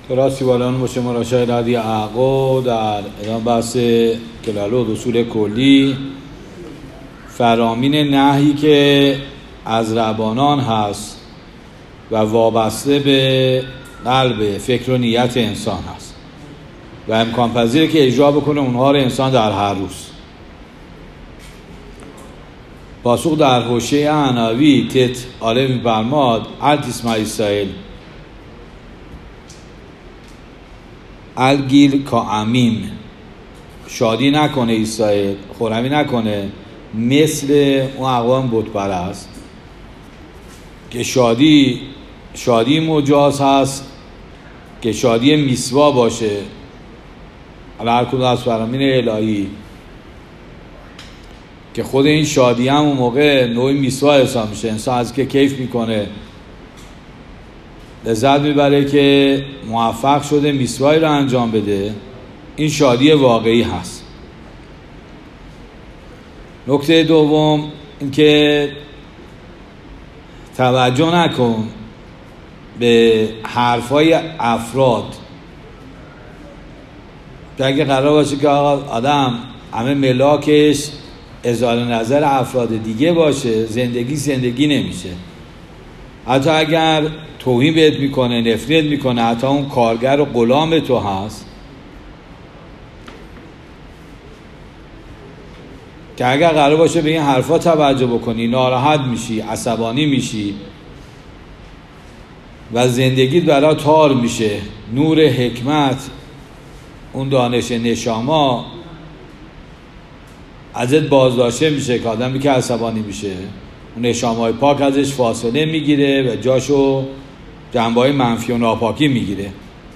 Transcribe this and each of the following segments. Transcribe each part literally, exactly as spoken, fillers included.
راستی بالان باشه مراشای ردی عقا در ادامه بحث کلالو و اصول کلی فرامین نهی که از ربانان هست و وابسته به قلب فکر و نیت انسان هست و امکان پذیره که اجرا بکنه اونها رو انسان در هر روز. پاسخ در حوشه عناوی تت آله می‌فرماد التیس اسرائیل الگیل کا امیم، شادی نکنه اسرائیل، خرمی نکنه مثل اون اقوام بت پرست که شادی شادی مجاز هست که شادی میسوا باشه. حالا هر کدوم از فرامین الهی که خود این شادی هم اون موقع نوعی میسوا حساب میشه، انسان از که کیف میکنه لذت میبره که موفق شده میسوایی رو انجام بده، این شادی واقعی هست. نکته دوم این که توجه نکن به حرفای افراد که اگه قرار باشه که آدم همه ملاکش اظهار نظر افراد دیگه باشه، زندگی زندگی نمیشه. حتی اگر توهین بهت میکنه، نفرت میکنه، حتی اون کارگر و غلام تو هست که اگر قرار باشه به این حرفا توجه بکنی ناراحت میشی، عصبانی میشی و زندگیت برای تار میشه. نور حکمت، اون دانش نشاما ازت بازداشته میشه که آدمی که عصبانی میشه اون نشامای پاک ازش فاصله میگیره و جاشو جنبه‌های منفی و ناپاکی میگیره.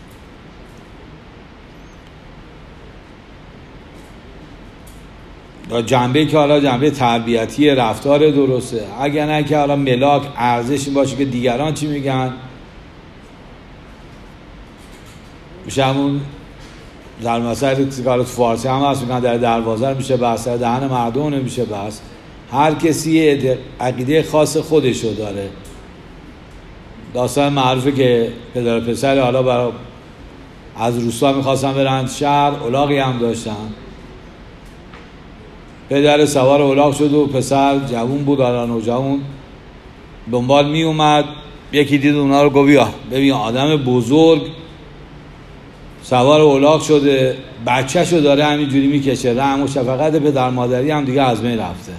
جنبه که حالا جنبه تربیتی رفتار درسته، اگر نه که حالا ملاک ارزش این باشه که دیگران چی میگن، میشه همون در مسائل تو فارسی هم هست میگن در دروازه میشه بحث، در دهن مردم نمیشه بحث. هر کسی عقیده خاص خودشو داره. داستان معروفه که پدر پسر حالا برای از روستا میخواستن برند شهر، الاغی هم داشتن. پدر سوار الاغ شد و پسر جوون بود، حالا نوجوان دنبال می اومد. یکی دید اونا رو گفت بیا ببین آدم بزرگ سوار الاغ شده، بچه‌شو داره همینجوری میکشه، رحم و شفقت پدر مادری هم دیگه از بین رفته.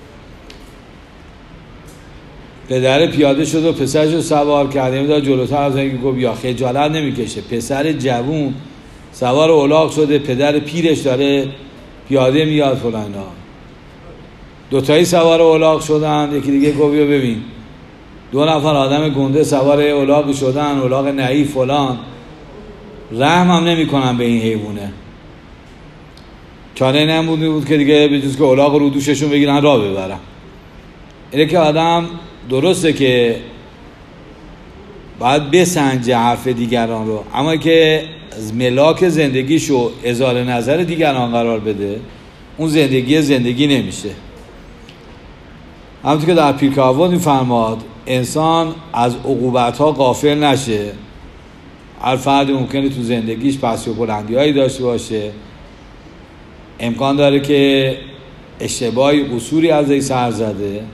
پدر پیاده شد و پسرشو سوار کرد، یعنی داد جلوتر از اینکه گفت بیا، خجالت نمیکشه. پسر جوون سوار الاغ شده، پدر پیرش داره پیاده میاد فلان. دوتایی سوار الاغ شدن. یکی دیگه گفت بیا ببین دو نفر آدم گنده سوار الاغ شدن، الاغ نحیف فلان، رحم هم نمی کنن به این حیوانه. چاره نمونده بود که دیگه بجز که الاغ رو دوششون بگیرن راه ببرن. اینه که آدم درسته که باید بسنجه حرف دیگران رو، اما که از ملاک زندگیشو اظهار نظر دیگران قرار بده، اون زندگی زندگی نمیشه. همونطور که در پیرکاوون می‌فرماد انسان از عقوبت‌ها غافل نشه. هر فردی ممکنه تو زندگیش پس و بلندی‌هایی داشته باشه، امکان داره که اشتباهی قصوری ازش سر زده.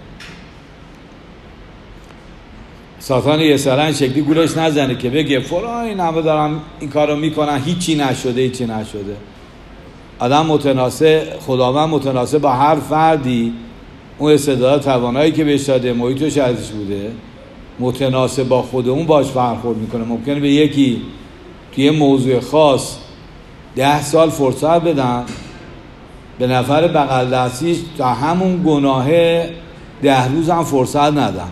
ساتان یه سرن شکلی گولش نزنه که بگه فلان این همه دارم این کارو میکنن هیچی نشده هیچی نشده. آدم متناسب، خداوند متناسب با هر فردی اون استعداد توانایی که بهش داده، محیطش ازش بوده، متناسب با خود اون باش برخورد میکنه. ممکنه به یکی توی یه موضوع خاص ده سال فرصت بدن، به نفر بغل دستیش تا همون گناه ده روز هم فرصت ندن.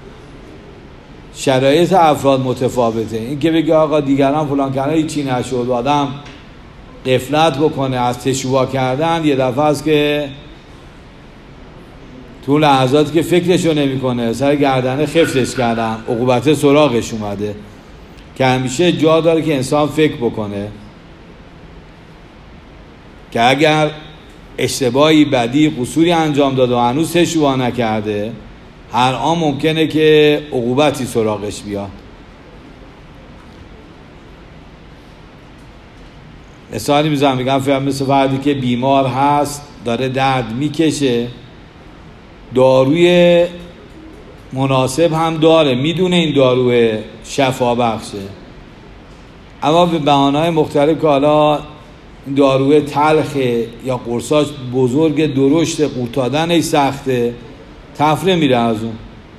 شرایط افراد متفاوته. این که بگه آقا دیگران فلان کردن هیچی نشد، آدم غفلت بکنه از تشویق کردن، یه دفعه است که تو لحظاتی که فکرشو نمی کنه سر گردنه خفتش کردن، عقوبت سراغش اومده. که همیشه جا داره که انسان فکر بکنه که اگر اشتباهی بدی قصوری انجام داده و هنوز تشویق نکرده، هر آن ممکنه که عقوبتی سراغش بیاد. مثالی میزنم، میگم فهم مثل فردی که بیمار هست داره درد میکشه، داروی مناسب هم داره، میدونه این داروی شفا بخشه، اما به بهانه‌های مختلف که حالا داروی تلخه یا قرصاش بزرگ درشت قورتادنش سخته، تفره میره از اون،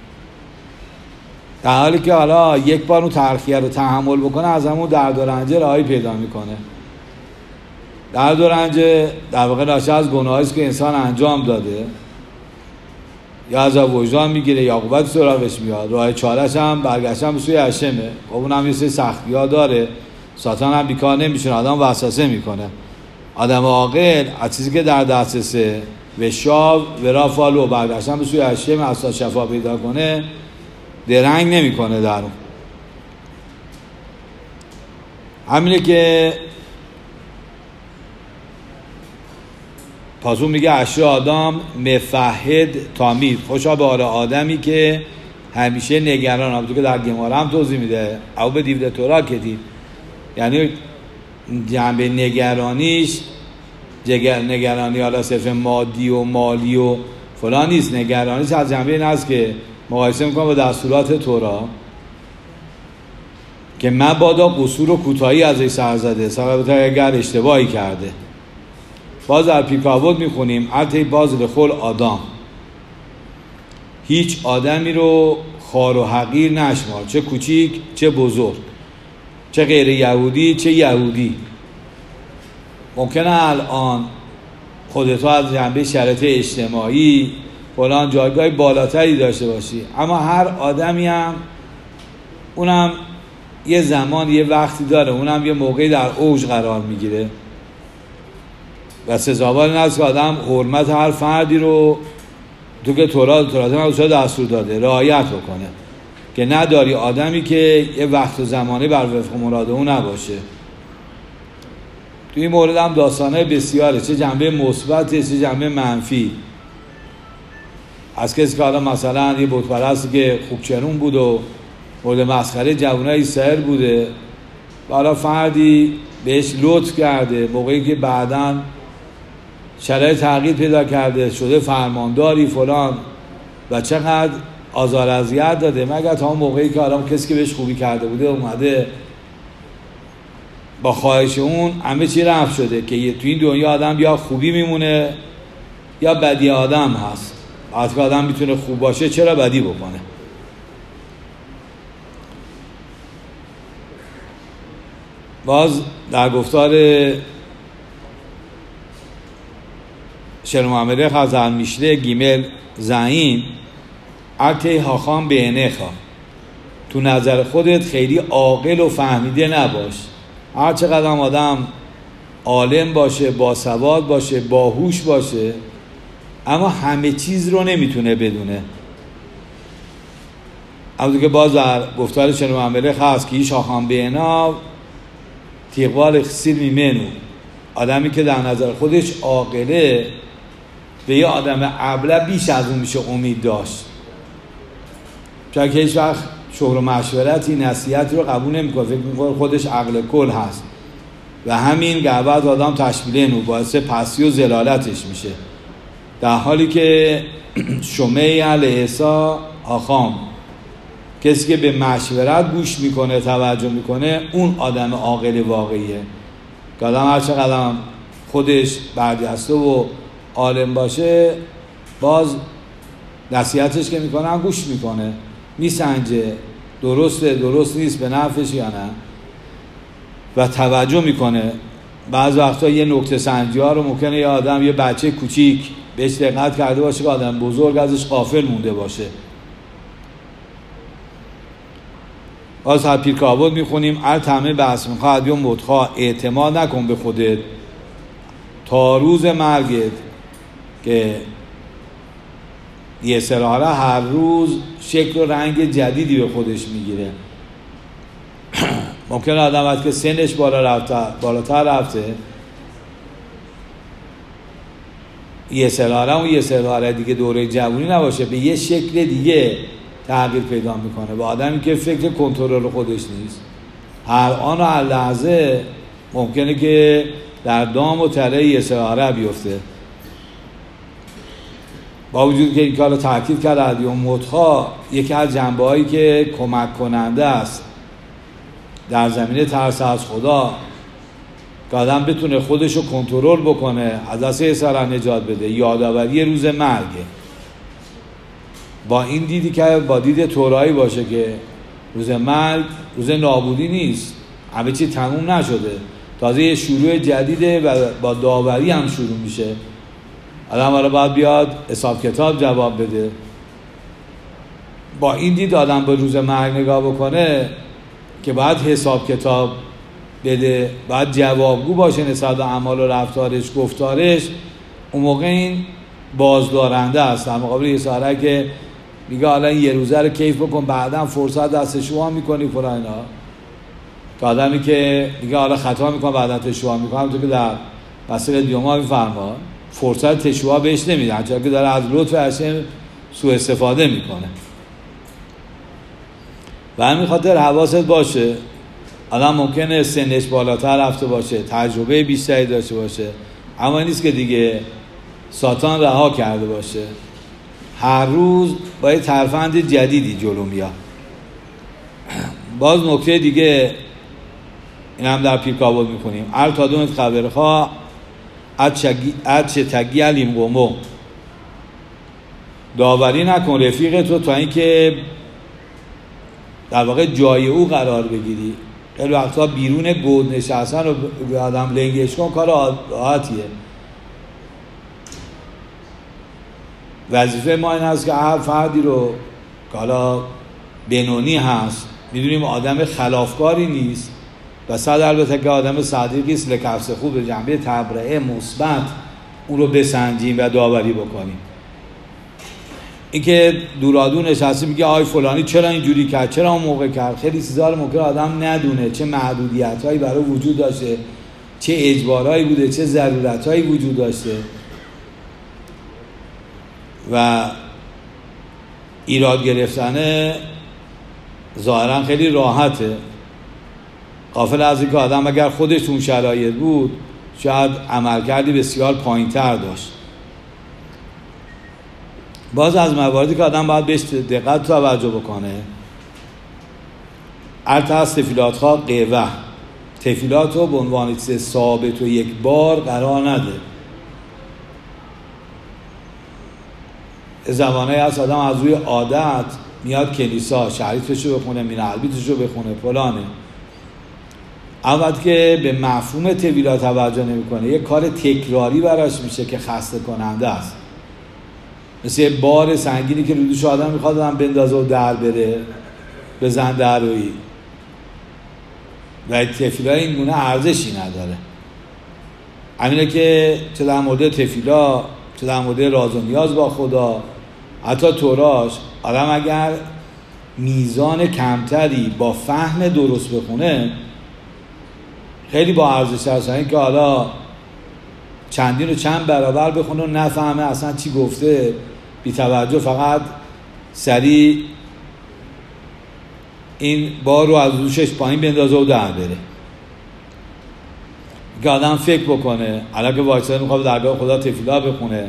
در حالی که حالا یک بار اون تلخیه رو تحمل بکنه از همون درد و رنج رهایی پیدا میکنه. درد و رنج در واقع ناشی از گناهی که انسان انجام داده، یا از وجدان میگیره یا عقوبت سراغش میاد، راه چاره‌اش هم برگشتن به سوی هشمه. خب اونم یه سری سختی‌ها داره، ساتان هم بیکار نمیشه، آدم وسوسه میکنه. آدم عاقل از چیزی که در دسترسه و شاو و رافالو برگشتن به سوی هشمه اصلا شفا پیدا کنه، درنگ نمیکنه در اون. همینه که پاسون میگه اشر آدم مفحد تامید، خوشا به آره آدمی که همیشه نگران، همونطور که در گمارا هم توضیح میده او به دیوده تورا کدید، یعنی جنبه نگرانیش جگر نگرانی حالا صرف مادی و مالی و فلان نیست، نگرانیش از جنبه این است که مقایسه میکنم با دستورات تورا که مبادا قصور و کوتاهی از این سر زده، سر اگر اشتباهی کرده. باز در پیکاوت میخونیم البته باز لخل آدم، هیچ آدمی رو خوار و حقیر نشمار، چه کوچیک چه بزرگ، چه غیر یهودی چه یهودی. ممکنه الان خودتو از جنبه شرایط اجتماعی فلان جایگاه بالاتری داشته باشی، اما هر آدمی هم اونم یه زمان یه وقتی داره، اونم یه موقعی در اوج قرار میگیره و سزاوار این است که آدم حرمت هر فردی رو تو که تورات تورات هم دستور داده رعایت بکنه، که نداری آدمی که یه وقت و زمانی بر وفق مراد اون نباشه. تو این مورد هم داستانه بسیاره، چه جنبه مثبت چه جنبه منفی. از کسی که حالا مثلا یه بت پرستی که خوکچرون بود و مورد مسخره جوانای سحر بوده و حالا فردی بهش لطف کرده، موقعی که بعداً شرایط تغییر پیدا کرده شده فرمانداری فلان و چقدر آزار اذیت داده، مگر تا اون موقعی که حالا کسی که بهش خوبی کرده بوده اومده با خواهش اون همه چی رفت شده که تو این دنیا آدم یا خوبی میمونه یا بدی آدم هست. حتی آدم میتونه خوب باشه چرا بدی بکنه. باز در گفتار شلوم عمله خزر میشله گیمل زعیم اکه هاخام به انخا، تو نظر خودت خیلی عاقل و فهمیده نباش. هر چقدر آدم عالم باشه، باسواد باشه، باهوش باشه، اما همه چیز رو نمیتونه بدونه. همونطور که باز در گفتار شلوم عمله هست که ایش هاخام به انا تیقوال خسیر میمنو، آدمی که در نظر خودش عاقله به یه آدم ابله بیش از اون میشه امید داشت، چون که هیچ وقت شهر و مشورتی نصیحتی رو قبول نمیکنه، فکر میکنه خودش عقل کل هست و همین گربت آدم تشبیله نو باعث پسی و زلالتش میشه، در حالی که شمیع العیسا آخام، کسی که به مشورت گوش میکنه توجه میکنه اون آدم عاقل واقعیه. که آدم هر چقدر خودش برجسته و عالم باشه باز نصیحتش که میکنه هم گوش میکنه، میسنجه درسته درست نیست به نفعش یا نه و توجه میکنه. بعض وقتا یه نکته سنجی ها رو ممکنه یه آدم یه بچه کوچیک بهش دقت کرده باشه که آدم بزرگ ازش غافل مونده باشه. باز هر پیرکابود میخونیم ال تمه بحث میخواد یا مدخواه اعتماد نکن به خودت تا روز مرگت، که یه سراحه هر روز شکل و رنگ جدیدی به خودش میگیره. ممکنه آدم وقتی که سنش بالا رفته بالاتر رفته یه سراحه اون یه سراحه دیگه دوره جوانی نباشه، به یه شکل دیگه تغییر پیدا میکنه. با آدمی که فکر کنترل خودش نیست، هر آن و هر لحظه ممکنه که در دام و تله یساره بیفته. با وجود که این کار رو تاکید کرد ادیان مدخا یکی از جنبه هایی که کمک کننده است در زمینه ترس از خدا که آدم بتونه خودش رو کنترل بکنه، از دست یساره نجات بده، یادآوری روز مرگه. با این دیدی که با دید تورایی باشه که روز مرگ روز نابودی نیست، همه چی تموم نشده، تازه یه شروع جدیده و با داوری هم شروع میشه. آدم حالا باید بیاد حساب کتاب جواب بده. با این دید آدم به روز مرگ نگاه بکنه که باید حساب کتاب بده، باید جوابگو باشه نسبت به اعمال و رفتارش، گفتارش. اون موقع این بازدارنده است در مقابل یساره که میگه حالا یه روزه رو کیف بکن، بعدا فرصت دست شما میکنی فلان اینا. که آدمی که میگه حالا خطا میکنم بعدا تشویق میکنم، تو که در مسئله دیوما میفرما فرصت تشویق بهش نمیدن، چون که داره از لطف هاشم سوء استفاده میکنه. و همین خاطر حواست باشه. آدم ممکنه سنش بالاتر رفته باشه، تجربه بیشتری داشته باشه، اما این نیست که دیگه ساتان رها کرده باشه. هر روز با یه ترفند جدیدی جلو میاد. باز نکته دیگه این هم در پیرکابل میکنیم. ال تادومت خبرخواه اد چه تگیلیم گمو، داوری نکن رفیق تو تا اینکه در واقع جای او قرار بگیری. خیلی وقتا بیرون گود نشستن رو به آدم لنگش کن کار راحتیه. وظیفه ما این است که هر فردی رو که حالا بنونی هست میدونیم آدم خلافکاری نیست و صد البته که آدم صادقی است، لکفس خوب به جنبه تبرئه مثبت اون رو بسنجیم و داوری بکنیم. این که دورادو نشستی میگه آی فلانی چرا اینجوری کرد، چرا اون موقع کرد، خیلی چیزا رو ممکن آدم ندونه، چه محدودیت‌هایی برای وجود داشته، چه اجبارهایی بوده، چه ضرورت‌هایی وجود داشته و ایراد گرفتن ظاهرا خیلی راحته. غافل از این که آدم اگر خودش اون شرایط بود شاید عملکردی بسیار پایین‌تر داشت. باز از مواردی که آدم باید بهش دقت توجه بکنه، ارت از تفیلات ها قوه، تفیلات رو به عنوان چیز ثابت و یک بار قرار نده. زمانه هست آدم از روی عادت میاد کلیسا، شریفش رو بخونه، مین البیتش رو بخونه، فلانه. اول که به مفهوم تفیلات توجه نمیکنه، یک کار تکراری براش میشه که خسته کننده است. مثل یه بار سنگینی که رودوش آدم میخواد آدم بندازه و در بره، بزن در روی و تفیلا این گونه ارزشی نداره. همینه که چه در مورد تفیلا، چه در مورد راز و نیاز با خدا، حتی توراش، آدم اگر میزان کمتری با فهم درست بخونه خیلی با ارزش هست. این که حالا چندین و چند برابر بخونه و نفهمه اصلا چی گفته، بی توجه فقط سریع این بار رو از دوشش پایین بندازه و در بره. که آدم فکر بکنه، الان که واکسن میخواد درگاه خدا تفیلا بخونه،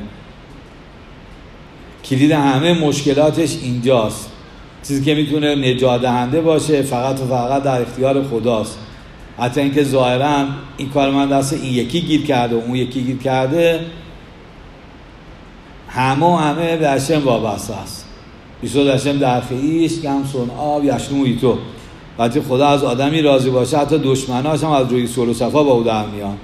کلید همه مشکلاتش اینجاست. چیزی که میتونه نجات دهنده باشه فقط و فقط در اختیار خداست. حتی اینکه ظاهرا این کار من دست این یکی گیر کرده و اون یکی گیر کرده، همه همه به هشم وابسته است. بیشتر هشم در خیش گم سن آب یشنوی تو. وقتی خدا از آدمی راضی باشه حتی دشمناش هم از روی سول و صفا با او در میان.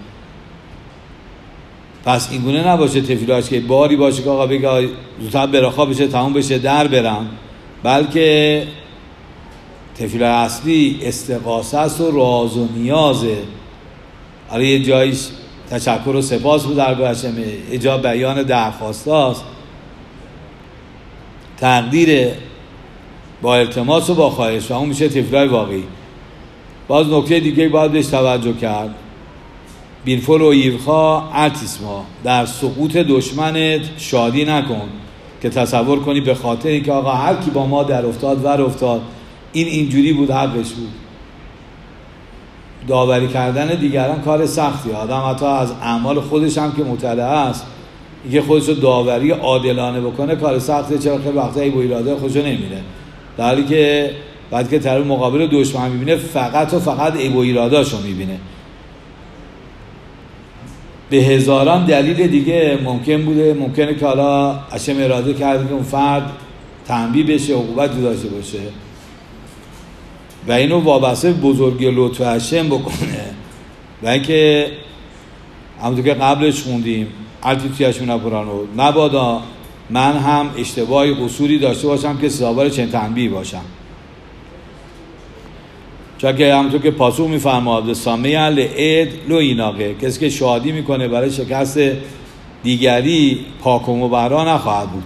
پس این گونه نباشه تفیلاش که باری باشه که آقا بگه زودتر براخا بشه تموم بشه در برم، بلکه تفیل اصلی استغاثه است و راز و نیازه. حالا یه جایش تشکر و سپاس به درگاه هشمه، یه جا بیان درخواست هاست، تقدیر با التماس و با خواهش و اون میشه تفیلای واقعی. باز نکته دیگه باید بهش توجه کرد، بیرفل و ایرخا ارتیسما، در سقوط دشمنت شادی نکن که تصور کنی به خاطر اینکه آقا هر کی با ما در افتاد ور افتاد این اینجوری بود حقش بود. داوری کردن دیگران کار سختیه. آدم حتی از اعمال خودش هم که مطلع است اینکه خودش رو داوری عادلانه بکنه کار سخته، چرا خیلی وقتا ای با ایراده خودش رو نمیره، در حالی که بعد که طرف مقابل دشمن میبینه فقط و فقط ای با ایراداشو میبینه. به هزاران دلیل دیگه ممکن بوده، ممکنه که حالا هشم اراده کرده که اون فرد تنبیه بشه، عقوبتی داشته باشه و اینو وابسته بزرگی لطف هشم بکنه و اینکه همونطور که قبلش خوندیم التیتیشون اپرانو نبادا من هم اشتباهی قصوری داشته باشم که سزاوار چنین تنبیه باشم. چون که همونطور که پاسخ میفرماد سامیه لعید لو ایناقه، کسی که شادی میکنه برای شکست دیگری پاک و مبرا نخواهد بود.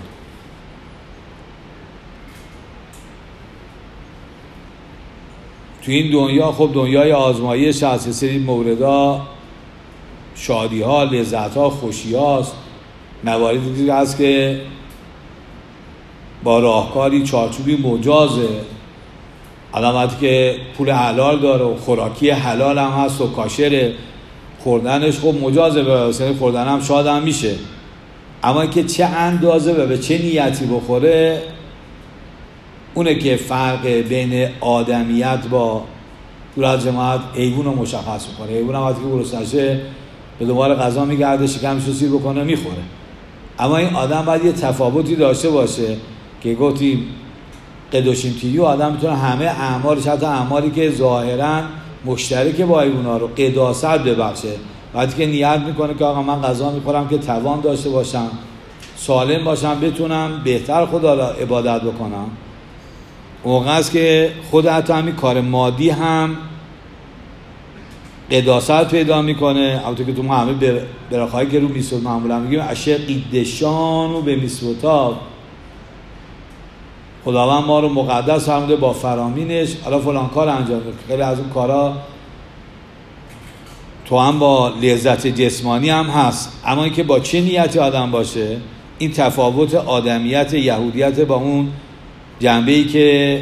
تو این دنیا خب دنیای آزمایش هست، سری موردا شادی ها، لذت ها، خوشی هاست، مواردی دیگه هست که با راهکاری چارچوبی مجازه، علامتی که پول حلال داره و خوراکی حلال هم هست و کاشره، خوردنش خب مجازه، به سن خوردن هم شاد هم میشه، اما که چه اندازه و به چه نیتی بخوره اونه که فرق بین آدمیت با دور از جماعت حیوان رو مشخص میکنه. حیوان هم وقتی که گرسنشه به دنبال غذا میگرده، شکمش رو سیر بکنه میخوره، اما این آدم باید یه تفاوتی داشته باشه که گفتیم قدوشیم تیو آدم میتونه همه اعمالش، حتی اعمالی که ظاهرا مشترک با حیونا رو قداست ببخشه. وقتی که نیت میکنه که آقا من غذا میخورم که توان داشته باشم، سالم باشم، بتونم بهتر خدا را عبادت بکنم، موقع است که خود حتی همین کار مادی هم قداست پیدا میکنه. البته که تو ما همه براخایی که رو میسود معمولا میگیم اشق قیدشان و به میسوتا، خداوند ما رو مقدس فرموده با فرامینش حالا فلان کار انجام بده. خیلی از اون کارا تو هم با لذت جسمانی هم هست، اما اینکه با چه نیتی آدم باشه، این تفاوت آدمیت یهودیت با اون جنبه‌ای که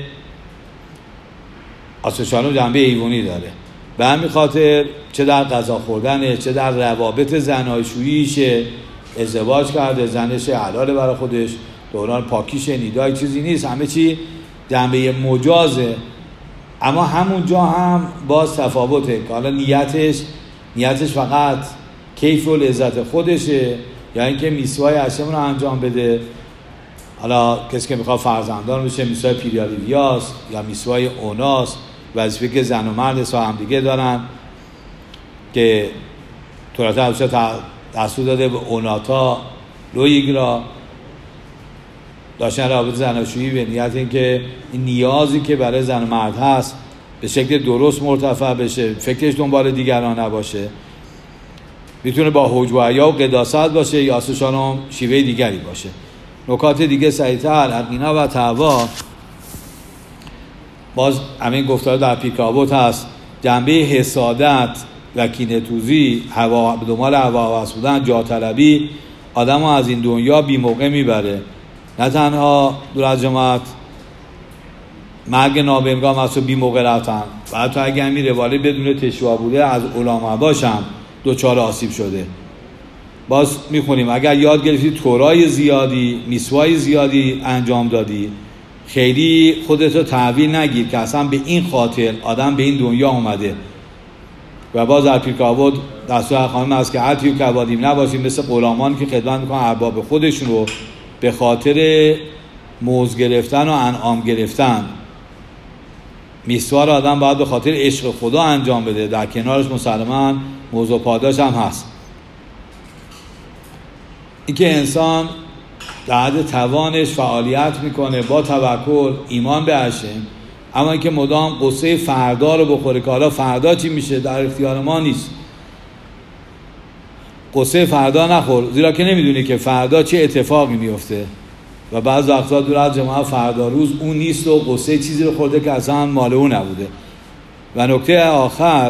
آسوشانو جنبه حیوانی داره. به همین خاطر چه در غذا خوردنه، چه در روابط زناشوییشه، ازدواج کرده، زنش حلاله برای خودش، دوران پاکیشه، نیدای چیزی نیست، همه چی جنبه مجازه، اما همونجا هم باز تفاوته که حالا نیتش نیتش فقط کیف و لذت خودشه یا اینکه میسوای هشم رو انجام بده. حالا کسی که میخواد فرزندان بشه میسوای پیریالیویاست یا میسوای اوناست، وظیفه که زن و مرد سا هم دیگه دارن که تورات همیشه دستور داده به اوناتا لویگرا داشتن رابطه زناشویی به نیت اینکه این نیازی که برای زن و مرد هست به شکل درست مرتفع بشه، فکرش دنبال دیگران نباشه، میتونه با حجوعیا و قداست باشه یا اساساً شیوه دیگری باشه. نکات دیگه سریع‌تر عقینا و تعوا باز همین گفتار در پیکابوت هست، جنبه حسادت و کینه‌توزی، هوا دنبال هوا هوس بودن، جا طلبی آدم ها از این دنیا بی موقع میبره. نه تنها دور از جماعت مرگ نابهنگام است و بی موقع رفتن، و حتی اگه همین روالی بدون تشویق بوده از علما باشم دوچار آسیب شده. باز میخونیم اگر یاد گرفتی تورای زیادی، میسوای زیادی انجام دادی، خیلی خودتو تحویل نگیر که اصلا به این خاطر آدم به این دنیا اومده. و باز در پیرکاوت دستور خانم است که حتی که عبادیم نباشیم مثل غلامان که خدمت میکنن ارباب خودشون رو به خاطر موز گرفتن و انعام گرفتن. میسوار آدم باید به خاطر عشق خدا انجام بده، در کنارش مسلماً موز و پاداش هم هست. این که انسان در حد توانش فعالیت میکنه با توکل ایمان به هشم، اما اینکه مدام قصه فردا رو بخوره که حالا فردا چی میشه در اختیار ما نیست. قصه فردا نخور، زیرا که نمیدونی که فردا چه اتفاقی میفته و بعض وقتا دور از جماعت فردا روز اون نیست و قصه چیزی رو خورده که اصلا مال اون نبوده. و نکته آخر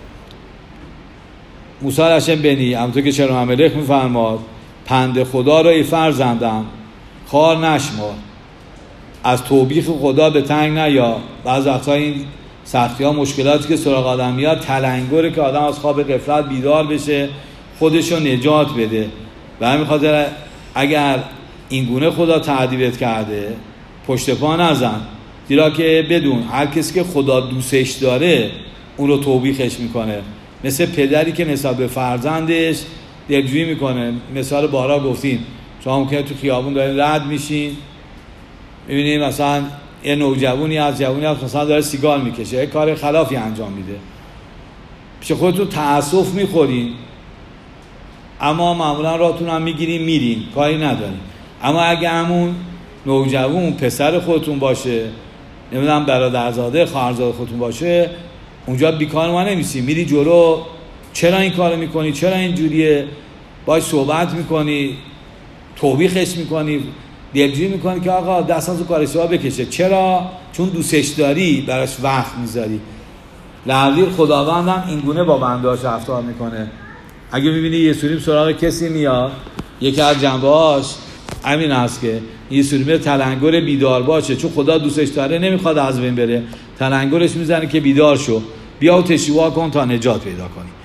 موسی هشم بنی همونطور که شرم عملک میفرماد پند خدا را ای فرزندم خار نشمار، از توبیخ خدا به تنگ نیا. بعض وقتا این سختی ها مشکلاتی که سراغ آدم میاد تلنگره که آدم از خواب غفلت بیدار بشه، خودشو نجات بده. و همین خاطر اگر این گونه خدا تعذیبت کرده پشت پا نزن، زیرا که بدون هر کسی که خدا دوستش داره اون رو توبیخش میکنه. مثل پدری که نسبت به فرزندش دلجویی میکنه. مثال بارها گفتیم، شما ممکنه تو خیابون دارین رد میشین، میبینید مثلا یه نوجوانی از جوانی هست مثلا داره سیگار میکشه، یه کار خلافی انجام میده، پیش خودتون تأسف میخورین، اما معمولا راتون هم میگیرین میرین، کاری ندارین. اما اگه همون نوجوان پسر خودتون باشه، نمیدونم برادرزاده خواهرزاده خودتون باشه، اونجا بیکار ما نمیسی، میری جلو، چرا این کارو میکنی، چرا اینجوریه، باش صحبت میکنی، توبیخش میکنی، دلجویی میکنی که آقا دست از کار اشتباه بکشه. چرا؟ چون دوستش داری، براش وقت میذاری. لعلی خداوند هم این گونه با بندهاش رفتار میکنه. اگه میبینی یه سوریم سراغ کسی میاد، یکی از جنبه‌هاش همین هست که یه سوریم تلنگر بیدار باشه، چون خدا دوستش داره نمیخواد از بین بره، تلنگرش میزنه که بیدار شو، بیا و تشریفا کن تا نجات پیدا کنی.